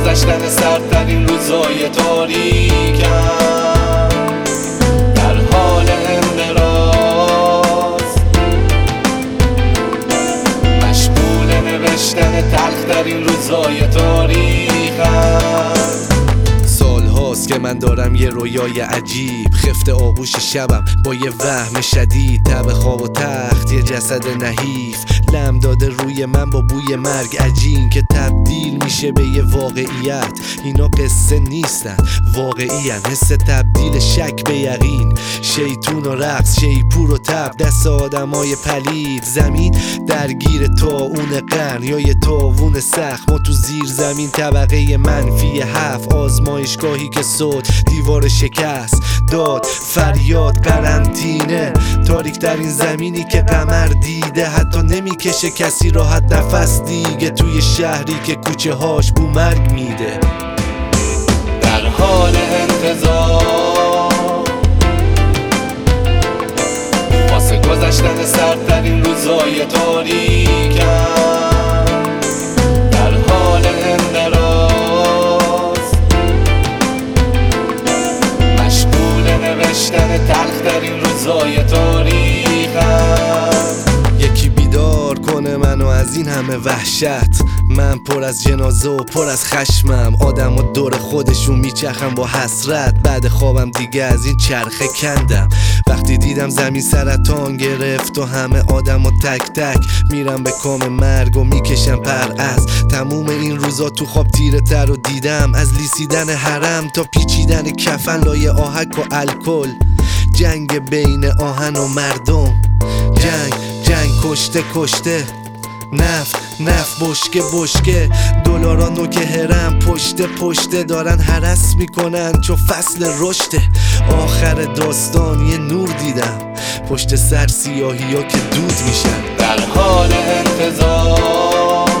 گذشتن سردترین روزای تاریکم، در حال انقراض، مشغول نوشتن تلخترین روزای تاریخم. سالهاست که من دارم یه رویای عجیب، خفت آغوش شبم با یه وهم شدید، تب خواب و تخت یه جسد نحیف، لم داده روی من با بوی مرگ عجین که تبدیل میشه به یه واقعیت. اینا قصه نیستن، واقعی‌ان، حس تبدیل شک به یقین، شیطون و رقص، شیپور و تب، دست آدمای پلید، زمین درگیر طاعون قرن یا یه طاعون سخت. ما تو زیر زمین طبقه منفی 7، آزمایشگاهی که صد دیوار شکست، داد فریاد قرنطینه، تاریک در این زمینی که قمر دیده، حتی نمیکشه کسی راحت نفس دیگه، توی شهری که کوچه هاش بو مرگ میده. در حال انتظار واسه گذشتن سردترین روزای تاریکم، در حال انقراض، مشغول نوشتن تلخترین روزای تاریخم. یکی بیدار کنه منو از این همه وحشت، من پر از جنازه و پر از خشمم، آدم و دور خودشون میچرخم با حسرت، بعد خوابم دیگه از این چرخه کندم. وقتی دیدم زمین سرطان گرفت و همه آدم و تک تک میرم به کام مرگ و میکشم پر از تموم این روزا تو خواب تیره تر رو دیدم، از لیسیدن حرم تا پیچیدن کفن لای آهک و الکل، جنگ بین آهن و مردم، جنگ کشته، نفت بشکه، دلارا نوک هرم پشته دارن هرس میکنن چون فصل رشته. آخر داستان یه نور دیدم پشت سر سیاهی ها که دود میشن. در حال انتظار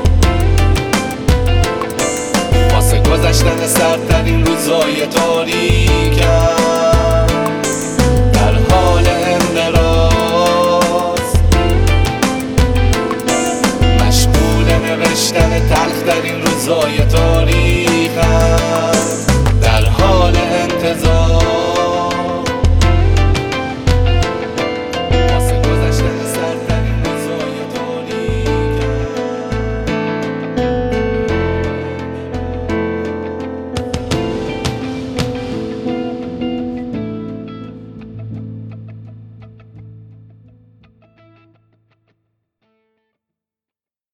واسه گذشتن سردترین روزای تاریکم، در حال انقراض، مشغول نوشتن تلخترین روزای تاریخ.